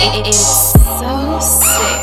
It's so sick.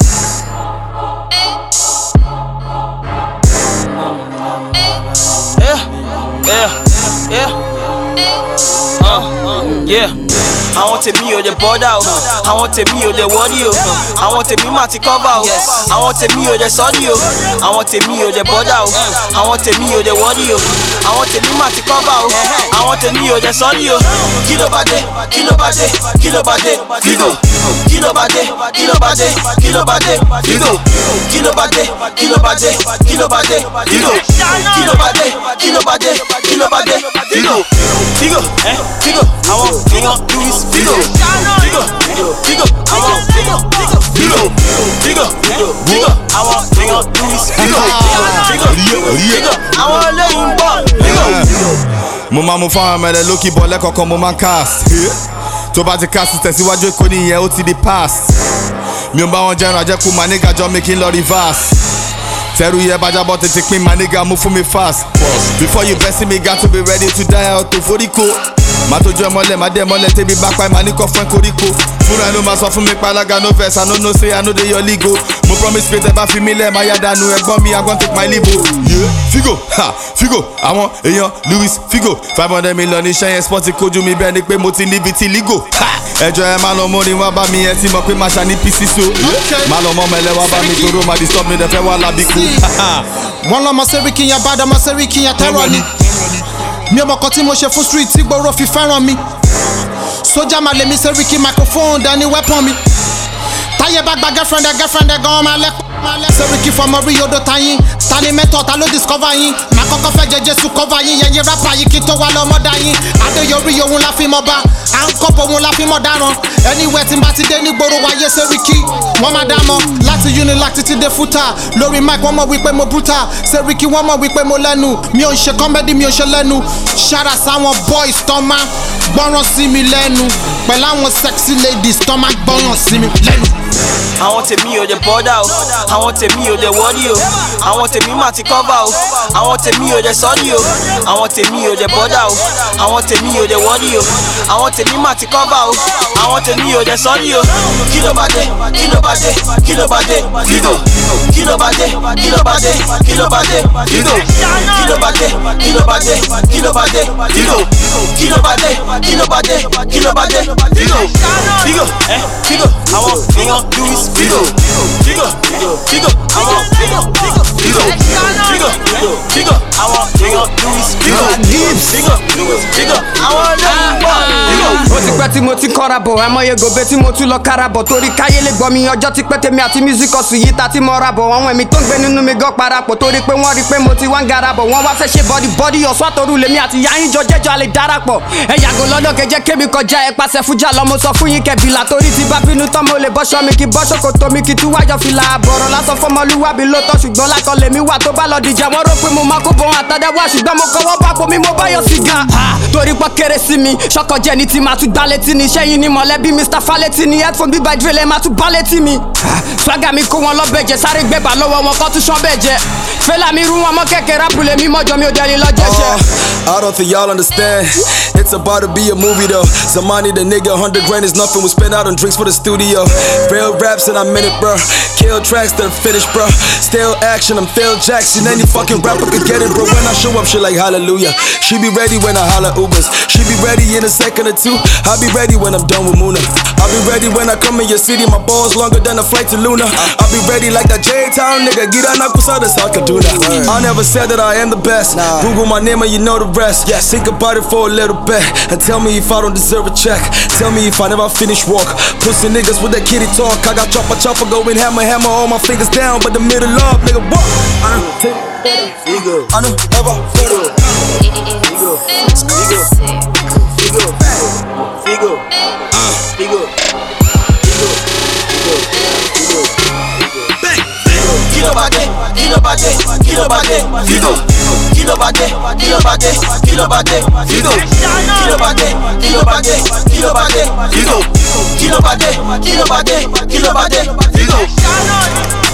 Yeah. I want to me or the border. I want to me or the warrior. I want to me mati cover. I want to me or the audio. I want to me or the border. I want to me or the warrior. I want to me mati cover. I want to me or the audio. Kilo bade, kilo bade, kilo bade, figo. Kilo bade, kilo bade, kilo bade, figo. Kilo bade, kilo bade, kilo bade, figo. Kilo bade, kilo bade, kilo bade, figo. Figo, figo. I want Louis Figo. Figo, Figo. I want Figo. Figo, Figo. Figo. I want Louis Figo. Figo, Figo. I want let him ball. Figo. Mo máa mú fáwọn ọmọ rẹ̀ lókì bọ̀ lẹ́kọ̀ọ̀kan mo máa ń cast. Tó bá ti cast tẹ̀síwájú èkó nìyẹn ó ti di past. Mi ò bá wọn jẹun àjẹkù máa nígà jọ mi kí n lọ reverse. Tẹ́rù yẹ bájábọ̀ tètè pín máa nígà mú fún mi fast. Before you bless me, got to be ready to die out to foríko. Má tójú ẹ mọ́lẹ̀, má dé mọ́lẹ̀, tẹ́bí bá pa ẹ̀ máa ní kọ́ fún ẹ koríko. Fúnra ló máa sọ fún mi pálága no vex, I no know say I no dey your league o. Mo promise pé tẹ́ bá fi mí lẹ̀ máa yá dànù ẹ̀gbọ́n mi, I gon take my leave o. Figo, Figo, àwọn èèyàn Louis Figo. 500 million iṣẹ́ yẹn spọ́ọ̀tì kojú mi bẹ́ẹ̀ ni pé mo ti ní vitiligo. Ẹjọ́ ẹ má lọ mọ́ ni wọ́n bá mi ẹ ti mọ̀ pé máa ṣá ní pc so. Má lọ mọ́ mẹ́lẹ́ wá bá mi tóró máa disturb mi dẹ̀ fẹ́ wá lábíkú. Wọ́n lọ́mọ Sẹ́ríkì yẹn bá dọ́mọ Sẹ́ríkì yẹn tẹ́rọ ni. Mi ò mọ̀ kan tí mo ṣe fún street tí gbòòrò fi fẹ́ràn mi. Sójà máa lè mi Sẹ́ríkì microphone dání weapon mi. Táyé bá gba girlfriend ẹ̀ gan máa lẹ́pọ̀. Sẹ́ríkì fọmọ rí odò tayin. Tani mẹ́tọ̀ ta ló discover yín. Màá kọ́kọ́ fẹ́ jẹ Jésù cover yín. Yẹ̀yìn rapper yìí kí tó wá lọ́mọdá yín. Adéyorí òun la fi mọ̀ bá. À ń kọ́pọ̀ òun la fi mọ̀ dáràn. Anywhere tí n bá ti dé nígboro wáyé Sẹ́ríkì. Wọ́n máa dá mọ̀ láti Unilag títí dé Futa. Lórí mic wọ́n mọ̀ wípé mo brutal. Sẹ́ríkì wọ́n mọ̀ wípé mo lẹ́nu. Mi ò ń ṣe comedy, mi ò ṣe lẹ́nu. Ṣára sáwọn boys tán máa gbọ́ràn sí mi lẹ́nu. Pẹ̀lú àwọn sexy ladies tán máa gbọ́ràn sí mi lẹ́nu. I want to me or the border. I want to me or the warrior. I want to me mati cover. I want to me or the audio. I want to me or the border. I want to me or the warrior. I want to me mati cover. I want to me or the audio. Kilo bade, kilo bade, kilo bade, figo. Kilo bade, kilo bade, kilo bade, figo. Kilo bade, kilo bade, kilo bade, figo. Kilo bade, kilo bade, kilo bade, figo. Figo, figo. I want Louis Figo. Figo, Figo. I want Figo. Figo, Figo. I want Louis Figo. Figo, Figo. I want Figo. Ó ti pẹ́ tí mo ti kọ́ra bọ̀, àmọ́ye gòbé tí mo tún lọ kára bọ̀. Torí káyé lè gbọ́ mi ọjọ́ ti pẹ́ tèmi àti music ọ̀sùn yìí ta tí mo ra bọ̀. Àwọn ẹ̀mí tó ń gbé nínú mi gan parapọ̀. Torí pé wọ́n rí pé mo ti wá ń gara bọ̀. Wọ́n wá fẹ́ ṣe bọ́dí ọ̀sán àtòrú lèmi àti yáyín jọ jẹ́jọ́ a lè darapọ̀. Ẹ yàgò lọ́dọ̀ kẹjẹ́ kémi kọjá ẹ pàṣẹ fújà lọ mo sọ fún yín kẹbìlà. Torí ti bá bínú tán mo lè bọ́ṣọ mi kí bọ́ṣọ kò tó mi kí tú wájọ fìlà àbọ̀rọ̀ lásán fọmọlúwàbí lóòótọ́ ṣùgbọ́n lákọ̀ lèmi wà tó bá lọ dìjà wọ́n rò pé mo máa kó bọ̀ àtàdáwà ṣùgbọ́n mo kọ́wọ́ bá bomi mo bá yọ sìgá. Torí pọ́ kéré sí mi ṣọkọ jẹ́ ni tí màá tún gbá létí ni sẹ́yìn ni mọ̀lẹ́bí Mr. Faleti ni headphone bíbá ìdílé máa tún bá létí mi. Swagger mi kó wọn lọ́bẹ̀ jẹ sáré gbẹ̀bà lọ́wọ́ wọn kọ́ tún ṣán bẹ́ẹ̀ jẹ. Fẹ́lá mi rú wọn mọ́ kẹ̀kẹ́ rápùlẹ̀ mi mọ́jọ mi ò dẹ́ni lọ́jọ́ jẹ. I don't think y'all understand. It's about to be a movie though. Zamani the nigga, 100 grand is nothing. We spend out on drinks for the studio. Real raps and I'm in it, bro. Kill tracks to the finish, bro. Still action, I'm Phil Jackson. Any fucking rapper could get it, bro. When I show up, shit like hallelujah. She be ready when I holla Ubers. She be ready in a second or two. I'll be ready when I'm done with Muna. I'll be ready when I come in your city. My balls longer than a flight to Luna. I'll be ready like that J-Town nigga. Get on Akusada, South Kaduna. I never said that I am the best. Google my name and you know the rest. Think about it for a little bit and tell me if I don't deserve a check. Tell me if I never finish walk. Pussy niggas with that kitty talk. I got chopper going hammer, all my fingers down, but the middle up, nigga, walk. I know ever Figo. Kilo bade, kilo bade, kilo bade, Figo. Kilo bade, kilo bade, kilo bade, Figo. Kilo bade, kilo bade, kilo bade, Figo. Kilo bade, kilo bade, kilo bade, Figo.